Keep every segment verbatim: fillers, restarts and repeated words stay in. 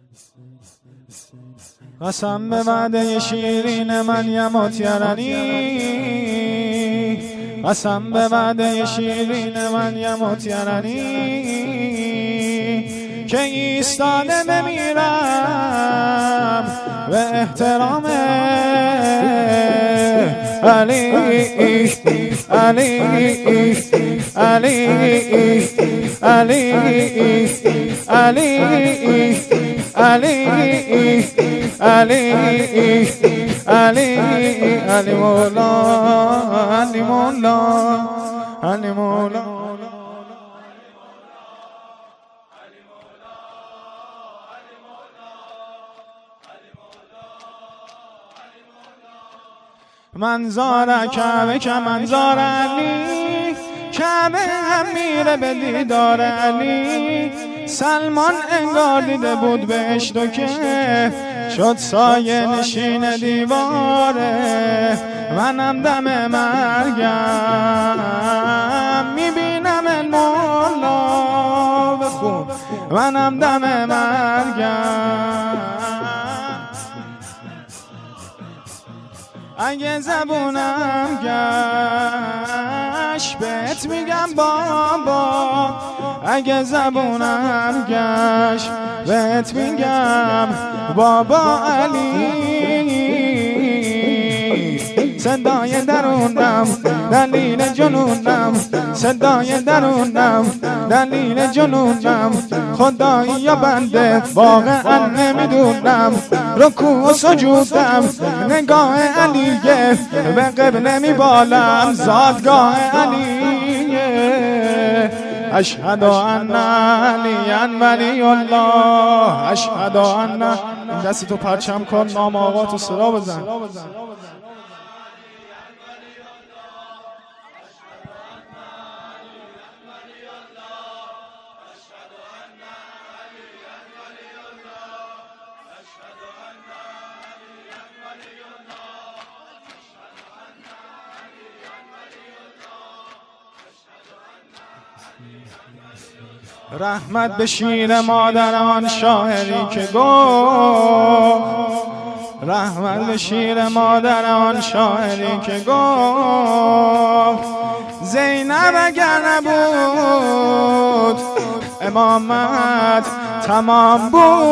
قسم به وعده شیرین من یموت یرنی، قسم به وعده شیرین من یموت یرنی، که ایستاده بمیرم به احترام علی علی علی علی علی علی علی علی علی مولا علی مولا علی مولا. منظار کعبه که منظار علی، کعبه هم میره به دیدار علی. سلمان انگار دیده بود بهشت و که شد سایه نشین دیواره. منم دم مرگم میبینم المولا بخون، منم دم مرگم اگه زبونم گشت بهت میگم بابا، اگه زبونم گشت بهت میگم بابا علی. صدای درونم دلیل جنونم، صدای درونم دلیل جنونم. خدایی یا بنده واقعا نمیدونم، رکوع و سجودم نگاه علیه، به قبله میبالم زادگاه علیه. اشهد ان علی ولی الله، اشهد ان. این دستی تو پرچم کن، نام آقا تو صدا بزن. رحمت به شیر مادران شاعری که گفت، رحمت به شیر مادران شاعری که گفت. زینب اگر نبود امامت تمام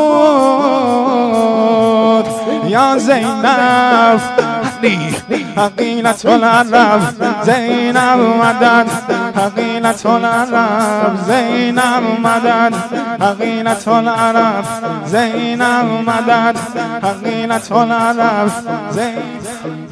بود. یا زینب حقیلت العرب، زینب مدد حقیلت العرب، زینب مدد حقیلت العرب، زینب مدد حقیلت العرب، زینب.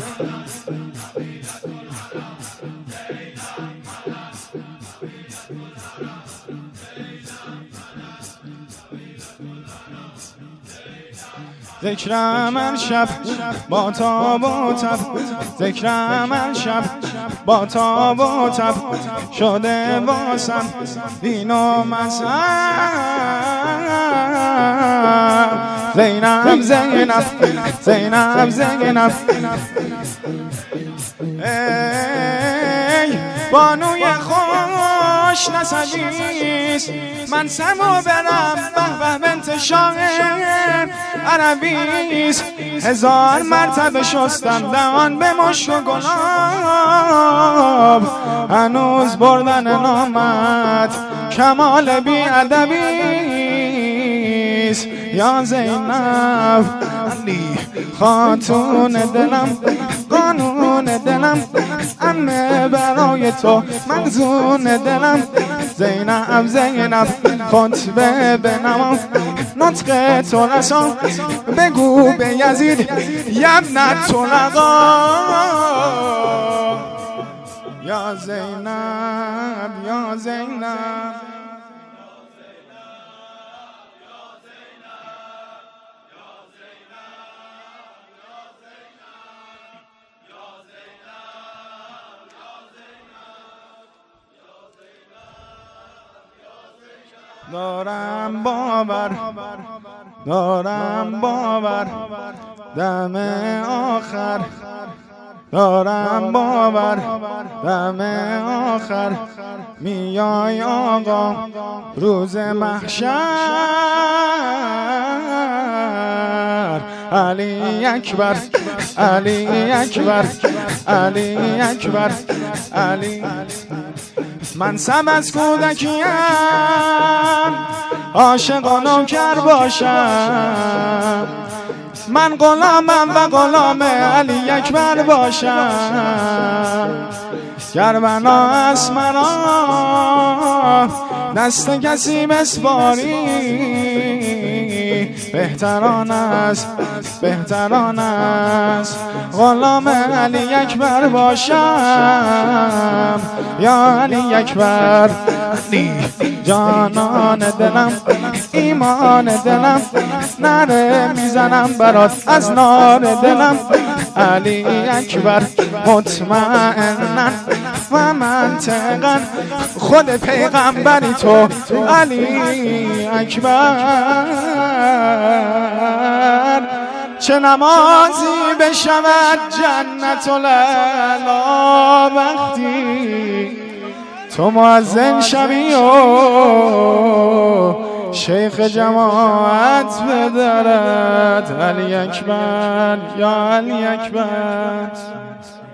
ذکرم الشب با تاب و تب، ذکرم الشب با تاب و تب. شده واسم دین و مذهب. زینب زینب زینب زینب ای بانوی خوش نسبیست، من سمو برم به به بنت شاه عربیست. هزار مرتبه شستم دهان به مشک و گلاب، هنوز بردن نامت کمال بی ادبیست. یا زینب علی خاتون دلم، قانون دلم، امه برای تو مخزون دلم. زینب زینب خطبه بنما، نطق تو رسان بگو به یزید یبنت طلقا. یا زینب یا زینب دارم باور، دارم باور دم آخر، دارم باور دم آخر میای آقا روز محشر. علی اکبر علی اکبر علی اکبر علی. من سب از کودکیم عاشق و نوکر باشم، من غلامم و غلام علی اکبر باشم. گر بنا از مرا دست کسی بسپاری، بهتران است بهتران است غلام علی اکبر باشم. یا علی اکبر علی جانان دلم ایمان دلم، نره میزنم برات از نار دلم. علی اکبر مطمئنا و منطقا خود پیغمبری تو علی اکبر. چه نمازی بشود جنت الاعلی وقتی تو مؤذن شوی و شیخ جماعت بدرد. علی اکبر یا علی اکبر.